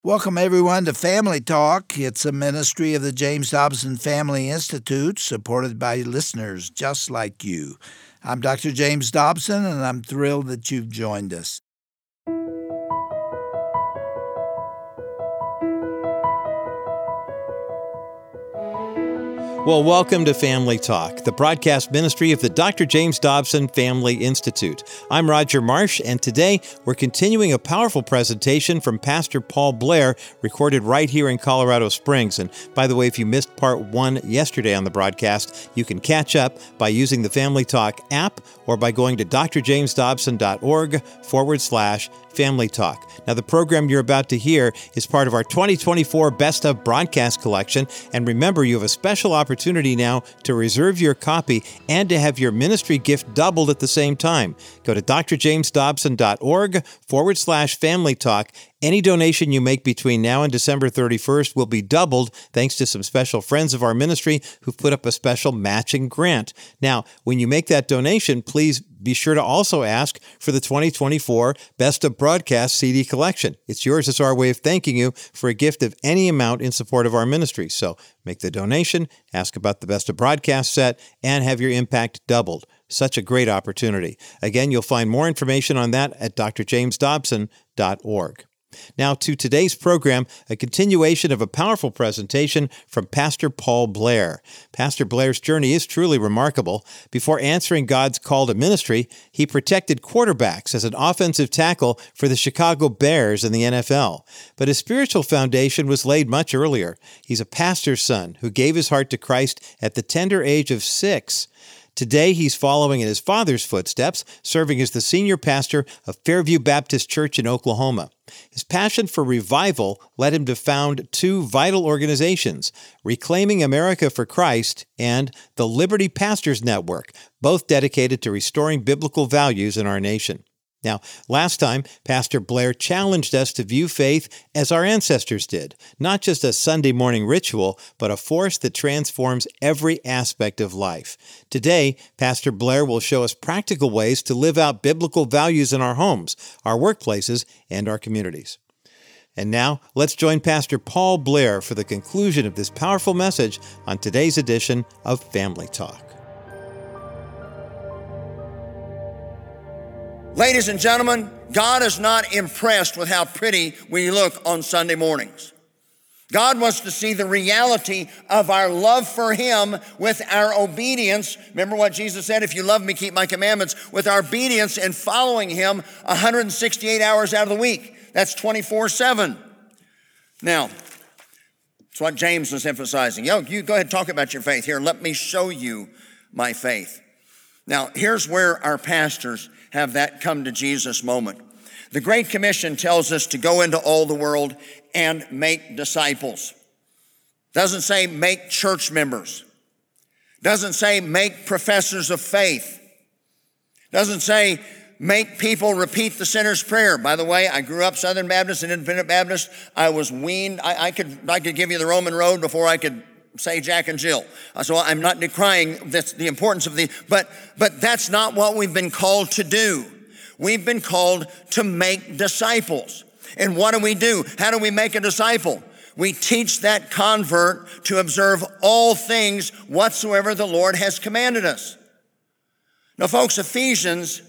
Welcome, everyone, to Family Talk. It's a ministry of the James Dobson Family Institute, supported by listeners just like you. I'm Dr. James Dobson, and I'm thrilled that you've joined us. Well, welcome to Family Talk, the broadcast ministry of the Dr. James Dobson Family Institute. I'm Roger Marsh, and today we're continuing a powerful presentation from Pastor Paul Blair, recorded right here in Colorado Springs. And by the way, if you missed part 1 yesterday on the broadcast, you can catch up by using the Family Talk app or by going to drjamesdobson.org/Family Talk. Now, the program you're about to hear is part of our 2024 Best of Broadcast Collection. And remember, you have a special opportunity now to reserve your copy and to have your ministry gift doubled at the same time. Go to drjamesdobson.org/Family Talk. Any donation you make between now and December 31st will be doubled thanks to some special friends of our ministry who've put up a special matching grant. Now, when you make that donation, please be sure to also ask for the 2024 Best of Broadcast CD collection. It's yours as our way of thanking you for a gift of any amount in support of our ministry. So make the donation, ask about the Best of Broadcast set, and have your impact doubled. Such a great opportunity. Again, you'll find more information on that at drjamesdobson.org. Now to today's program, a continuation of a powerful presentation from Pastor Paul Blair. Pastor Blair's journey is truly remarkable. Before answering God's call to ministry, he protected quarterbacks as an offensive tackle for the Chicago Bears in the NFL. But his spiritual foundation was laid much earlier. He's a pastor's son who gave his heart to Christ at the tender age of 6. Today, he's following in his father's footsteps, serving as the senior pastor of Fairview Baptist Church in Oklahoma. His passion for revival led him to found 2 vital organizations, Reclaiming America for Christ and the Liberty Pastors Network, both dedicated to restoring biblical values in our nation. Now, last time, Pastor Blair challenged us to view faith as our ancestors did, not just a Sunday morning ritual, but a force that transforms every aspect of life. Today, Pastor Blair will show us practical ways to live out biblical values in our homes, our workplaces, and our communities. And now, let's join Pastor Paul Blair for the conclusion of this powerful message on today's edition of Family Talk. Ladies and gentlemen, God is not impressed with how pretty we look on Sunday mornings. God wants to see the reality of our love for Him with our obedience. Remember what Jesus said, if you love me, keep my commandments, with our obedience and following Him 168 hours out of the week. That's 24/7. Now, that's what James was emphasizing. You go ahead and talk about your faith. Here, let me show you my faith. Now, here's where our pastors have that come to Jesus moment. The Great Commission tells us to go into all the world and make disciples. Doesn't say make church members. Doesn't say make professors of faith. Doesn't say make people repeat the sinner's prayer. By the way, I grew up Southern Baptist and Independent Baptist. I was weaned. I could give you the Roman road before I could say Jack and Jill. So I'm not decrying the importance of but that's not what we've been called to do. We've been called to make disciples. And what do? How do we make a disciple? We teach that convert to observe all things whatsoever the Lord has commanded us. Now, folks, Ephesians,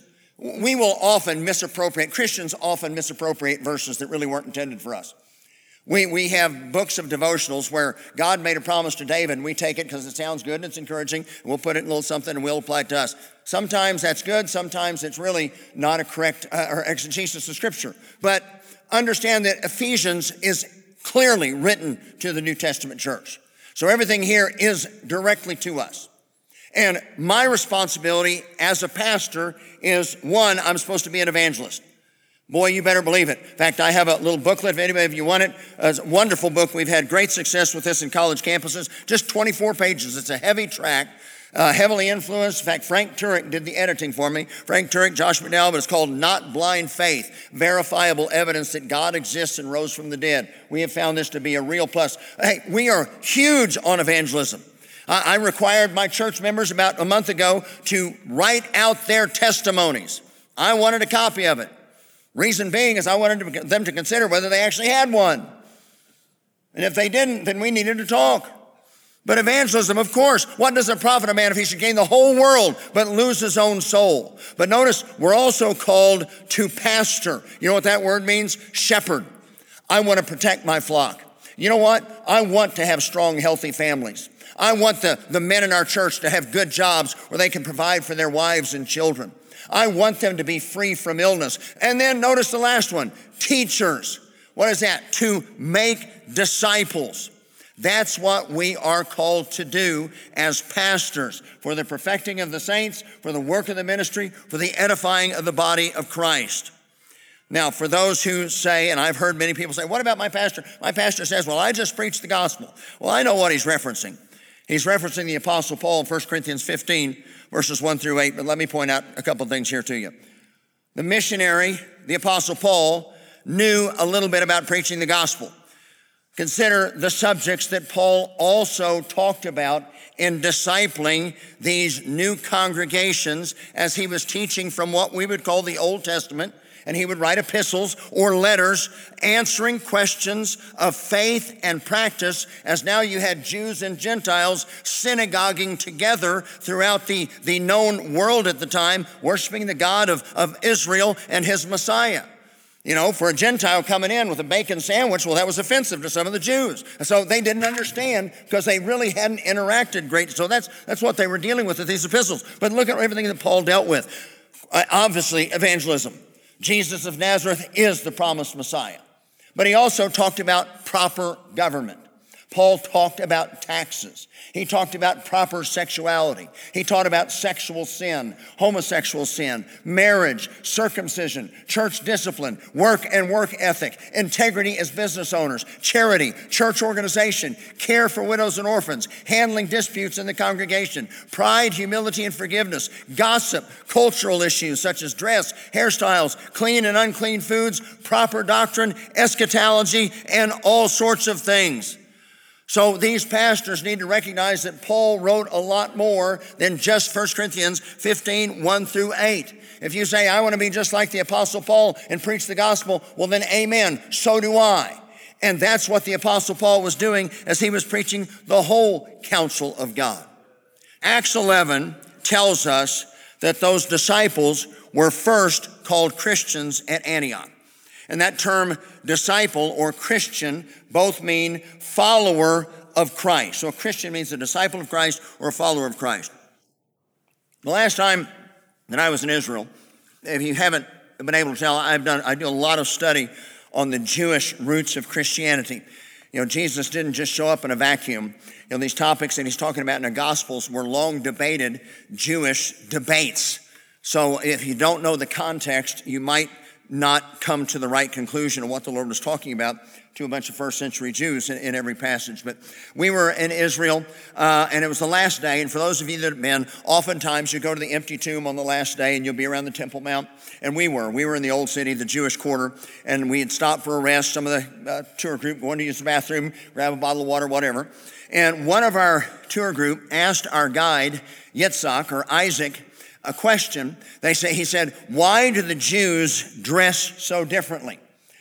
Christians often misappropriate verses that really weren't intended for us. We have books of devotionals where God made a promise to David, and we take it because it sounds good and it's encouraging, and we'll put it in a little something and we'll apply it to us. Sometimes that's good, sometimes it's really not a correct or exegesis of Scripture. But understand that Ephesians is clearly written to the New Testament church. So everything here is directly to us. And my responsibility as a pastor is, 1, I'm supposed to be an evangelist. Boy, you better believe it. In fact, I have a little booklet if anybody of you want it. It's a wonderful book. We've had great success with this in college campuses. Just 24 pages. It's a heavy tract, heavily influenced. In fact, Frank Turek did the editing for me. Frank Turek, Josh McDowell, but it's called Not Blind Faith, Verifiable Evidence That God Exists and Rose from the Dead. We have found this to be a real plus. Hey, we are huge on evangelism. I required my church members about a month ago to write out their testimonies. I wanted a copy of it. Reason being is I wanted them to consider whether they actually had one. And if they didn't, then we needed to talk. But evangelism, of course, what does it profit a man if he should gain the whole world but lose his own soul? But notice, we're also called to pastor. You know what that word means? Shepherd. I want to protect my flock. You know what? I want to have strong, healthy families. I want the men in our church to have good jobs where they can provide for their wives and children. I want them to be free from illness. And then notice the last one, teachers. What is that? To make disciples. That's what we are called to do as pastors, for the perfecting of the saints, for the work of the ministry, for the edifying of the body of Christ. Now, for those who say, and I've heard many people say, what about my pastor? My pastor says, well, I just preach the gospel. Well, I know what he's referencing. He's referencing the Apostle Paul in 1 Corinthians 15, verses 1 through 8. But let me point out a couple things here to you. The missionary, the Apostle Paul, knew a little bit about preaching the gospel. Consider the subjects that Paul also talked about in discipling these new congregations as he was teaching from what we would call the Old Testament. And he would write epistles or letters answering questions of faith and practice, as now you had Jews and Gentiles synagoguing together throughout the known world at the time, worshiping the God of Israel and his Messiah. You know, for a Gentile coming in with a bacon sandwich, well, that was offensive to some of the Jews. And so they didn't understand because they really hadn't interacted great. So that's what they were dealing with these epistles. But look at everything that Paul dealt with. Obviously, evangelism. Jesus of Nazareth is the promised Messiah. But he also talked about proper government. Paul talked about taxes. He talked about proper sexuality. He taught about sexual sin, homosexual sin, marriage, circumcision, church discipline, work and work ethic, integrity as business owners, charity, church organization, care for widows and orphans, handling disputes in the congregation, pride, humility, and forgiveness, gossip, cultural issues such as dress, hairstyles, clean and unclean foods, proper doctrine, eschatology, and all sorts of things. So these pastors need to recognize that Paul wrote a lot more than just 1 Corinthians 15, 1 through 8. If you say, I want to be just like the Apostle Paul and preach the gospel, well then amen, so do I. And that's what the Apostle Paul was doing as he was preaching the whole counsel of God. Acts 11 tells us that those disciples were first called Christians at Antioch. And that term disciple or Christian both mean follower of Christ. So a Christian means a disciple of Christ or a follower of Christ. The last time that I was in Israel, if you haven't been able to tell, I do a lot of study on the Jewish roots of Christianity. You know, Jesus didn't just show up in a vacuum. You know, these topics that he's talking about in the Gospels were long debated Jewish debates. So if you don't know the context, you might not come to the right conclusion of what the Lord was talking about to a bunch of first century Jews in every passage. But we were in Israel, and it was the last day. And for those of you that have been, oftentimes you go to the empty tomb on the last day and you'll be around the Temple Mount. And we were in the old city, the Jewish quarter, and we had stopped for a rest. Some of the tour group going to use the bathroom, grab a bottle of water, whatever. And one of our tour group asked our guide, Yitzhak or Isaac, a question. He said, why do the Jews dress so differently?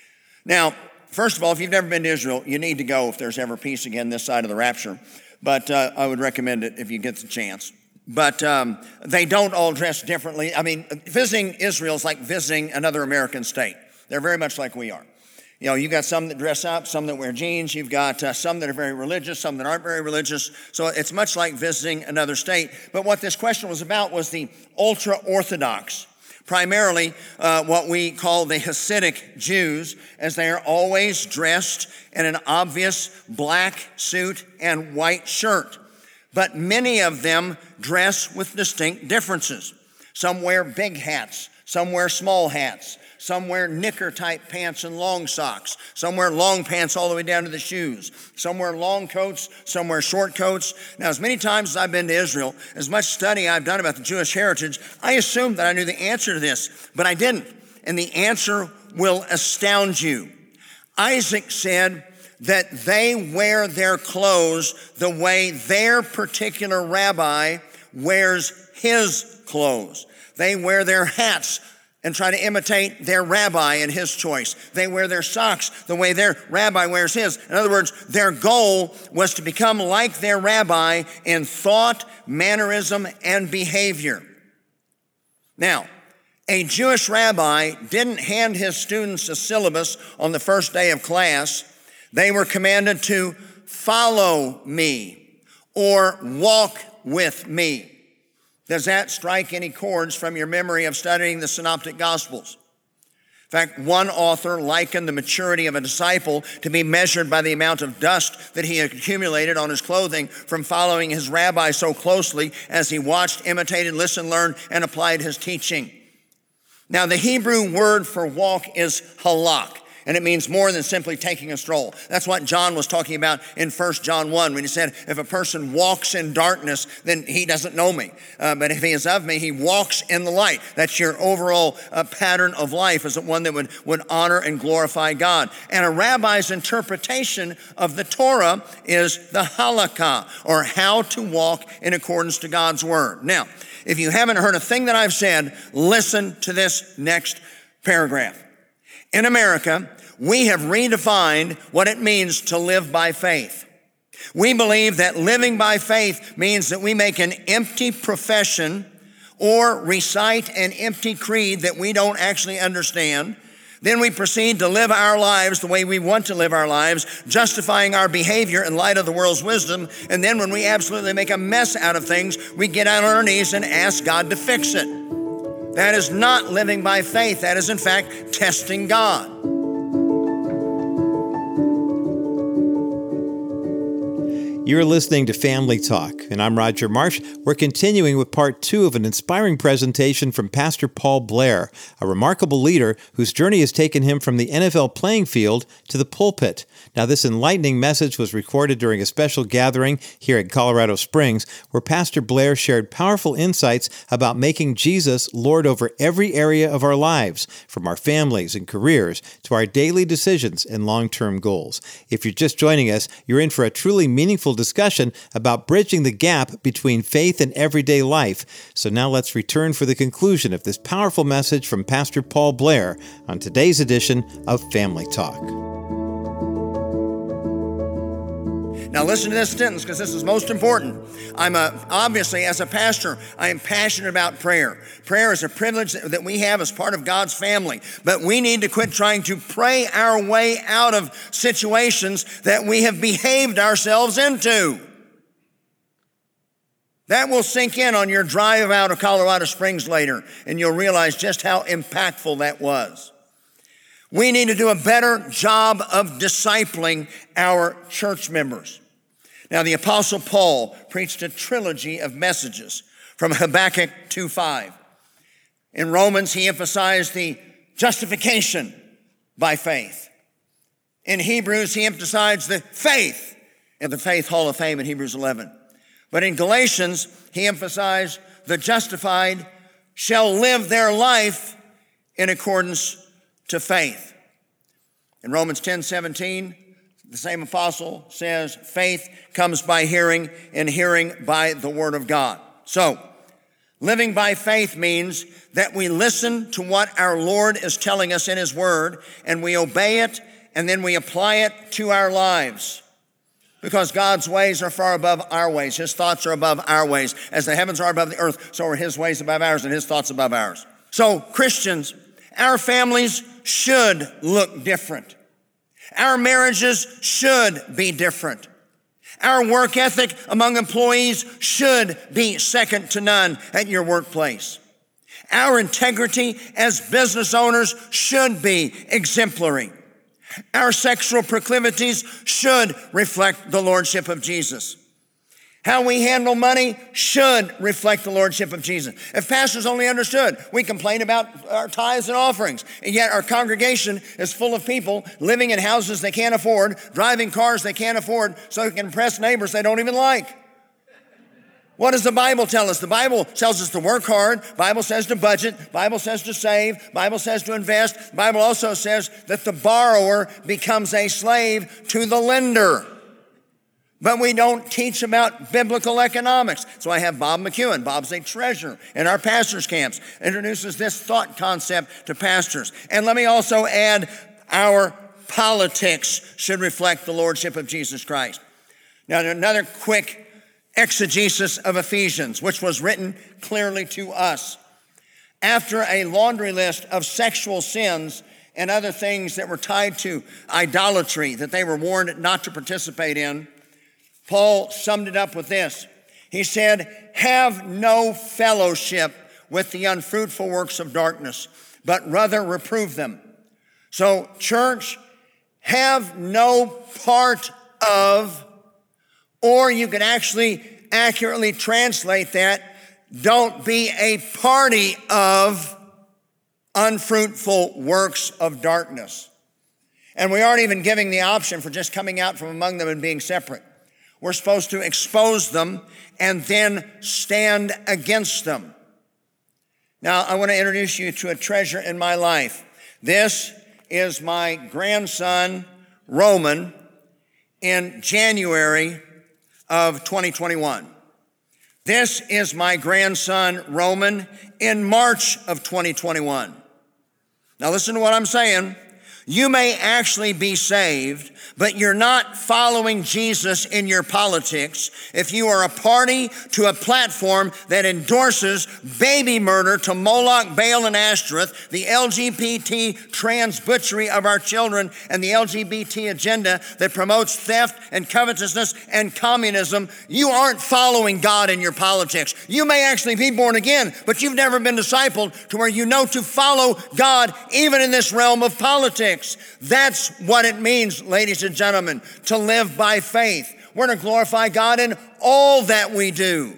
Now, first of all, if you've never been to Israel, you need to go if there's ever peace again this side of the rapture. But I would recommend it if you get the chance. But they don't all dress differently. I mean, visiting Israel is like visiting another American state. They're very much like we are. You know, you've got some that dress up, some that wear jeans. You've got some that are very religious, some that aren't very religious. So it's much like visiting another state. But what this question was about was the ultra-Orthodox, primarily what we call the Hasidic Jews, as they are always dressed in an obvious black suit and white shirt. But many of them dress with distinct differences. Some wear big hats, some wear small hats. Some wear knicker-type pants and long socks. Some wear long pants all the way down to the shoes. Some wear long coats. Some wear short coats. Now, as many times as I've been to Israel, as much study I've done about the Jewish heritage, I assumed that I knew the answer to this, but I didn't. And the answer will astound you. Isaac said that they wear their clothes the way their particular rabbi wears his clothes. They wear their hats and try to imitate their rabbi and his choice. They wear their socks the way their rabbi wears his. In other words, their goal was to become like their rabbi in thought, mannerism, and behavior. Now, a Jewish rabbi didn't hand his students a syllabus on the first day of class. They were commanded to follow me or walk with me. Does that strike any chords from your memory of studying the Synoptic Gospels? In fact, one author likened the maturity of a disciple to be measured by the amount of dust that he accumulated on his clothing from following his rabbi so closely as he watched, imitated, listened, learned, and applied his teaching. Now, the Hebrew word for walk is halak, and it means more than simply taking a stroll. That's what John was talking about in 1 John 1 when he said, if a person walks in darkness, then he doesn't know me. But if he is of me, he walks in the light. That's your overall pattern of life, is one that would honor and glorify God. And a rabbi's interpretation of the Torah is the halakha, or how to walk in accordance to God's word. Now, if you haven't heard a thing that I've said, listen to this next paragraph. In America, we have redefined what it means to live by faith. We believe that living by faith means that we make an empty profession or recite an empty creed that we don't actually understand. Then we proceed to live our lives the way we want to live our lives, justifying our behavior in light of the world's wisdom. And then when we absolutely make a mess out of things, we get on our knees and ask God to fix it. That is not living by faith. That is, in fact, testing God. You're listening to Family Talk, and I'm Roger Marsh. We're continuing with part 2 of an inspiring presentation from Pastor Paul Blair, a remarkable leader whose journey has taken him from the NFL playing field to the pulpit. Now, this enlightening message was recorded during a special gathering here at Colorado Springs, where Pastor Blair shared powerful insights about making Jesus Lord over every area of our lives, from our families and careers to our daily decisions and long-term goals. If you're just joining us, you're in for a truly meaningful discussion about bridging the gap between faith and everyday life. So now let's return for the conclusion of this powerful message from Pastor Paul Blair on today's edition of Family Talk. Now listen to this sentence, because this is most important. Obviously, as a pastor, I am passionate about prayer. Prayer is a privilege that we have as part of God's family. But we need to quit trying to pray our way out of situations that we have behaved ourselves into. That will sink in on your drive out of Colorado Springs later, and you'll realize just how impactful that was. We need to do a better job of discipling our church members. Now, the Apostle Paul preached a trilogy of messages from Habakkuk 2:5. In Romans, he emphasized the justification by faith. In Hebrews, he emphasized the faith in the Faith Hall of Fame in Hebrews 11. But in Galatians, he emphasized the justified shall live their life in accordance to faith. In Romans 10:17, the same apostle says, faith comes by hearing, and hearing by the word of God. So, living by faith means that we listen to what our Lord is telling us in his word, and we obey it, and then we apply it to our lives. Because God's ways are far above our ways. His thoughts are above our ways. As the heavens are above the earth, so are his ways above ours, and his thoughts above ours. So, Christians, our families should look different. Our marriages should be different. Our work ethic among employees should be second to none at your workplace. Our integrity as business owners should be exemplary. Our sexual proclivities should reflect the lordship of Jesus. How we handle money should reflect the lordship of Jesus. If pastors only understood, we complain about our tithes and offerings, and yet our congregation is full of people living in houses they can't afford, driving cars they can't afford, so they can impress neighbors they don't even like. What does the Bible tell us? The Bible tells us to work hard. The Bible says to budget. The Bible says to save. The Bible says to invest. The Bible also says that the borrower becomes a slave to the lender. But we don't teach about biblical economics. So I have Bob McEwen. Bob's a treasurer in our pastors' camps. Introduces this thought concept to pastors. And let me also add, our politics should reflect the lordship of Jesus Christ. Now, another quick exegesis of Ephesians, which was written clearly to us. After a laundry list of sexual sins and other things that were tied to idolatry that they were warned not to participate in, Paul summed it up with this. He said, have no fellowship with the unfruitful works of darkness, but rather reprove them. So, church, have no part of, or you can actually accurately translate that, don't be a party of unfruitful works of darkness. And we aren't even giving the option for just coming out from among them and being separate. We're supposed to expose them and then stand against them. Now, I want to introduce you to a treasure in my life. This is my grandson, Roman, in January of 2021. This is my grandson, Roman, in March of 2021. Now, listen to what I'm saying. You may actually be saved, but you're not following Jesus in your politics if you are a party to a platform that endorses baby murder to Moloch, Baal, and Ashtoreth, the LGBT trans butchery of our children, and the LGBT agenda that promotes theft and covetousness and communism. You aren't following God in your politics. You may actually be born again, but you've never been discipled to where you know to follow God even in this realm of politics. That's what it means, ladies and gentlemen, to live by faith. We're to glorify God in all that we do.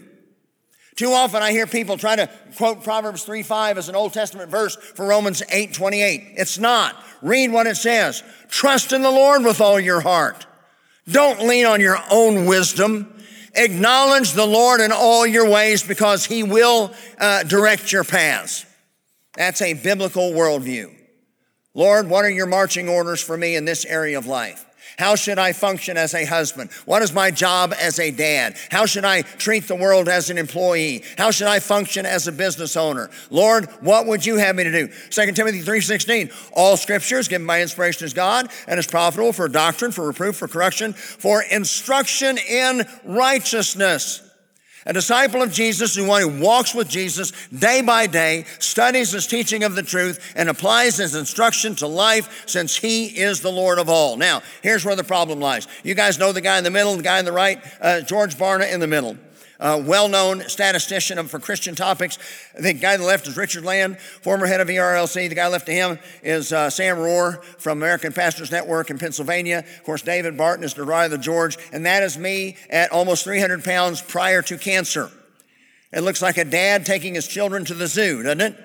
Too often I hear people try to quote Proverbs 3:5 as an Old Testament verse for Romans 8:28. It's not. Read what it says. Trust in the Lord with all your heart. Don't lean on your own wisdom. Acknowledge the Lord in all your ways because He will direct your paths. That's a biblical worldview. Lord, what are your marching orders for me in this area of life? How should I function as a husband? What is my job as a dad? How should I treat the world as an employee? How should I function as a business owner? Lord, what would you have me to do? 2 Timothy 3:16, all scripture is given by inspiration of God and is profitable for doctrine, for reproof, for correction, for instruction in righteousness. A disciple of Jesus is one who walks with Jesus day by day, studies his teaching of the truth, and applies his instruction to life since he is the Lord of all. Now, here's where the problem lies. You guys know the guy in the middle, the guy on the right, George Barna in the middle. Well-known statistician for Christian topics. The guy on the left is Richard Land, former head of ERLC. The guy left to him is Sam Rohr from American Pastors Network in Pennsylvania. Of course, David Barton is the right of the George, and that is me at almost 300 pounds prior to cancer. It looks like a dad taking his children to the zoo, doesn't it?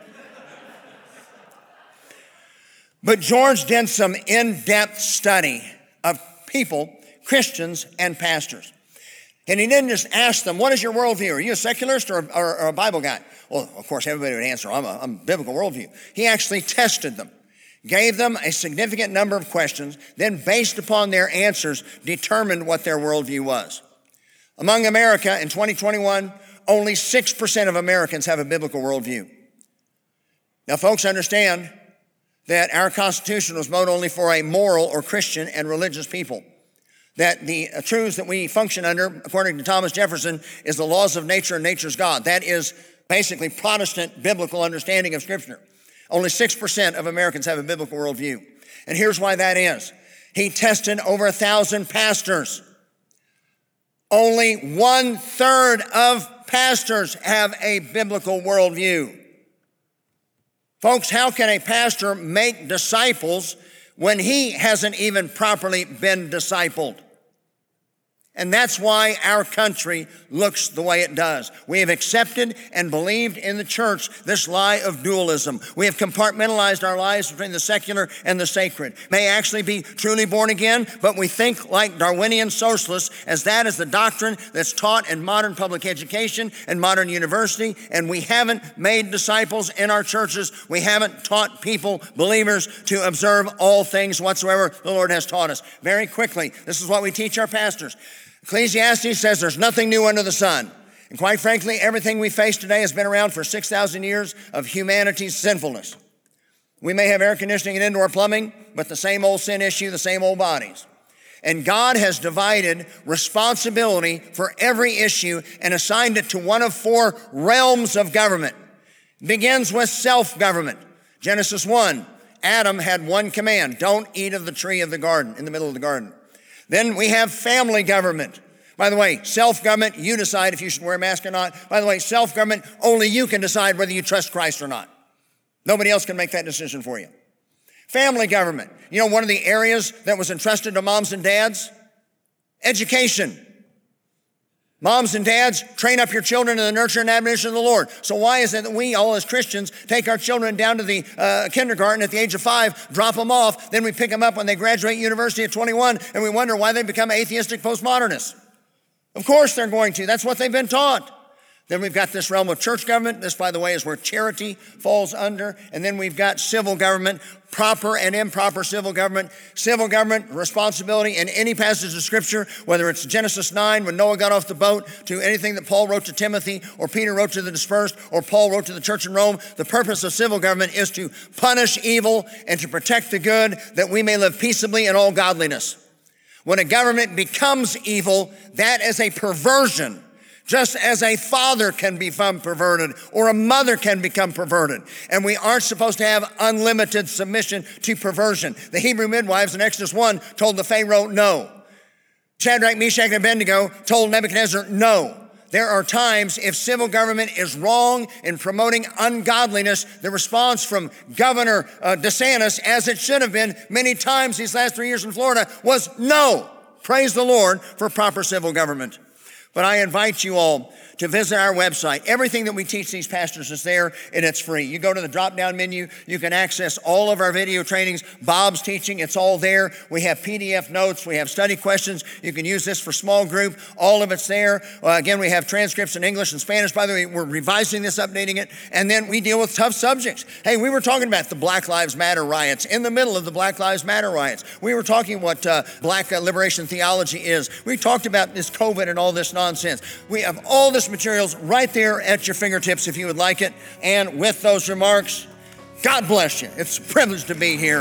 But George did some in-depth study of people, Christians, and pastors. And he didn't just ask them, what is your worldview? Are you a secularist or a Bible guy? Well, of course, everybody would answer, I'm a biblical worldview. He actually tested them, gave them a significant number of questions, then based upon their answers, determined what their worldview was. Among America in 2021, only 6% of Americans have a biblical worldview. Now, folks, understand that our Constitution was made only for a moral or Christian and religious people. That the truths that we function under, according to Thomas Jefferson, is the laws of nature and nature's God. That is basically Protestant biblical understanding of Scripture. Only 6% of Americans have a biblical worldview. And here's why that is. He tested over 1,000 pastors. Only 1/3 of pastors have a biblical worldview. Folks, how can a pastor make disciples when he hasn't even properly been discipled? And that's why our country looks the way it does. We have accepted and believed in the church this lie of dualism. We have compartmentalized our lives between the secular and the sacred. May actually be truly born again, but we think like Darwinian socialists, as that is the doctrine that's taught in modern public education and modern university, and we haven't made disciples in our churches. We haven't taught people, believers, to observe all things whatsoever the Lord has taught us. Very quickly, this is what we teach our pastors. Ecclesiastes says there's nothing new under the sun. And quite frankly, everything we face today has been around for 6,000 years of humanity's sinfulness. We may have air conditioning and indoor plumbing, but the same old sin issue, the same old bodies. And God has divided responsibility for every issue and assigned it to one of four realms of government. It begins with self-government. Genesis 1, Adam had one command: don't eat of the tree of the garden, in the middle of the garden. Then we have family government. By the way, self-government, you decide if you should wear a mask or not. By the way, self-government, only you can decide whether you trust Christ or not. Nobody else can make that decision for you. Family government. You know, one of the areas that was entrusted to moms and dads? Education. Moms and dads, train up your children in the nurture and admonition of the Lord. So why is it that we all as Christians take our children down to the kindergarten at the age of 5, drop them off, then we pick them up when they graduate university at 21, and we wonder why they become atheistic postmodernists? Of course they're going to. That's what they've been taught. Then we've got this realm of church government. This, by the way, is where charity falls under. And then we've got civil government, proper and improper civil government. Civil government responsibility in any passage of Scripture, whether it's Genesis 9 when Noah got off the boat, to anything that Paul wrote to Timothy, or Peter wrote to the dispersed, or Paul wrote to the church in Rome. The purpose of civil government is to punish evil and to protect the good, that we may live peaceably in all godliness. When a government becomes evil, that is a perversion. Just as a father can become perverted or a mother can become perverted. And we aren't supposed to have unlimited submission to perversion. The Hebrew midwives in Exodus 1 told the Pharaoh no. Shadrach, Meshach, and Abednego told Nebuchadnezzar no. There are times if civil government is wrong in promoting ungodliness, the response from Governor DeSantis, as it should have been many times these last 3 years in Florida, was no. Praise the Lord for proper civil government. But I invite you all to visit our website. Everything that we teach these pastors is there, and it's free. You go to the drop-down menu. You can access all of our video trainings. Bob's teaching, it's all there. We have PDF notes. We have study questions. You can use this for small group. All of it's there. Again, we have transcripts in English and Spanish. By the way, we're revising this, updating it. And then we deal with tough subjects. Hey, we were talking about the Black Lives Matter riots, in the middle of the Black Lives Matter riots. We were talking what black liberation theology is. We talked about this COVID and all this nonsense. We have all this materials right there at your fingertips if you would like it. And with those remarks, God bless you. It's a privilege to be here.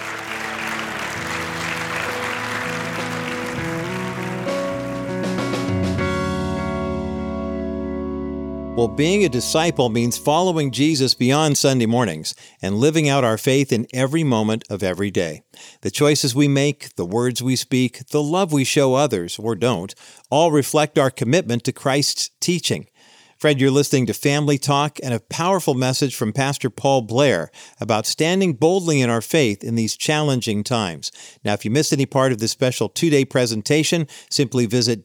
Well, being a disciple means following Jesus beyond Sunday mornings and living out our faith in every moment of every day. The choices we make, the words we speak, the love we show others, or don't, all reflect our commitment to Christ's teaching. Fred, you're listening to Family Talk and a powerful message from Pastor Paul Blair about standing boldly in our faith in these challenging times. Now, if you missed any part of this special 2-day presentation, simply visit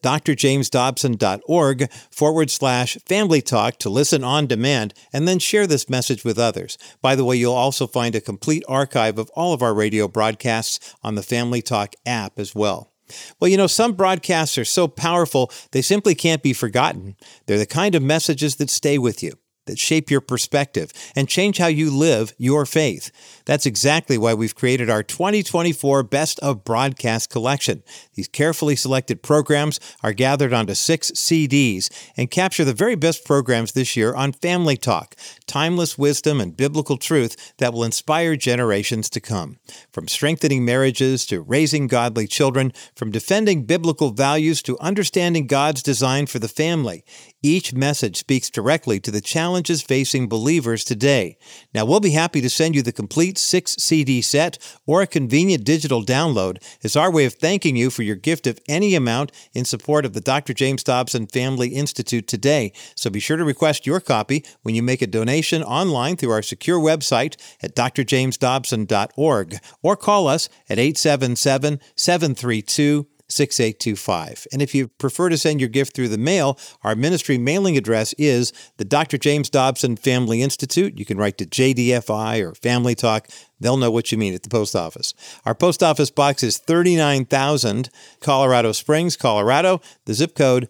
drjamesdobson.org/Family Talk to listen on demand and then share this message with others. By the way, you'll also find a complete archive of all of our radio broadcasts on the Family Talk app as well. Well, you know, some broadcasts are so powerful, they simply can't be forgotten. They're the kind of messages that stay with you, that shape your perspective and change how you live your faith. That's exactly why we've created our 2024 Best of Broadcast collection. These carefully selected programs are gathered onto 6 CDs and capture the very best programs this year on Family Talk, timeless wisdom and biblical truth that will inspire generations to come. From strengthening marriages to raising godly children, from defending biblical values to understanding God's design for the family, each message speaks directly to the challenges facing believers today. Now, we'll be happy to send you the complete 6-CD set or a convenient digital download as our way of thanking you for your gift of any amount in support of the Dr. James Dobson Family Institute today. So be sure to request your copy when you make a donation online through our secure website at drjamesdobson.org or call us at 877-732-6825. And if you prefer to send your gift through the mail, our ministry mailing address is the Dr. James Dobson Family Institute. You can write to JDFI or Family Talk. They'll know what you mean at the post office. Our post office box is 39,000 Colorado Springs, Colorado. The zip code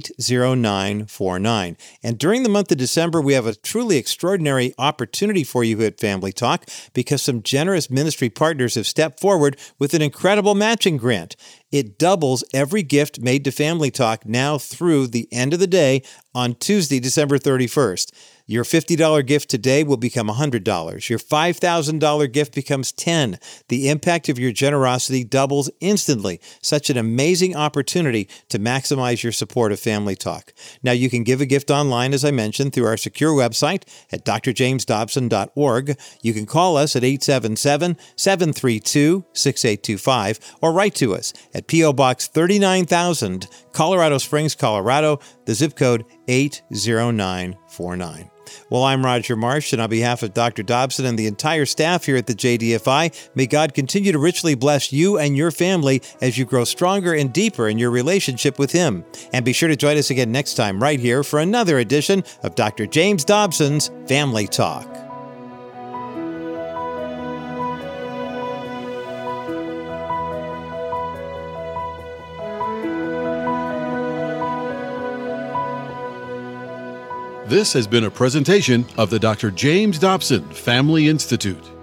80949. And during the month of December, we have a truly extraordinary opportunity for you at Family Talk because some generous ministry partners have stepped forward with an incredible matching grant. It doubles every gift made to Family Talk now through the end of the day on Tuesday, December 31st. Your $50 gift today will become $100. Your $5,000 gift becomes $10. The impact of your generosity doubles instantly. Such an amazing opportunity to maximize your support of Family Talk. Now, you can give a gift online, as I mentioned, through our secure website at drjamesdobson.org. You can call us at 877-732-6825 or write to us at P.O. Box 39,000, Colorado Springs, Colorado, the zip code 80949. Well, I'm Roger Marsh, and on behalf of Dr. Dobson and the entire staff here at the JDFI, may God continue to richly bless you and your family as you grow stronger and deeper in your relationship with Him. And be sure to join us again next time right here for another edition of Dr. James Dobson's Family Talk. This has been a presentation of the Dr. James Dobson Family Institute.